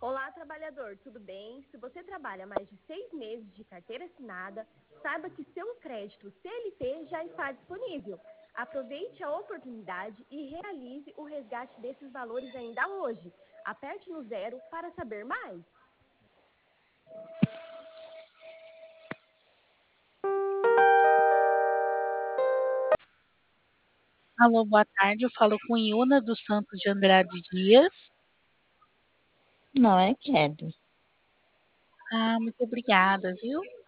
Olá, trabalhador, tudo bem? Se você trabalha mais de 6 meses de carteira assinada, saiba que seu crédito CLT já está disponível. Aproveite a oportunidade e realize o resgate desses valores ainda hoje. Aperte no zero para saber mais. Alô, boa tarde. Eu falo com Iuna dos Santos de Andrade Dias. Não, é Kelly. Ah, muito obrigada, viu?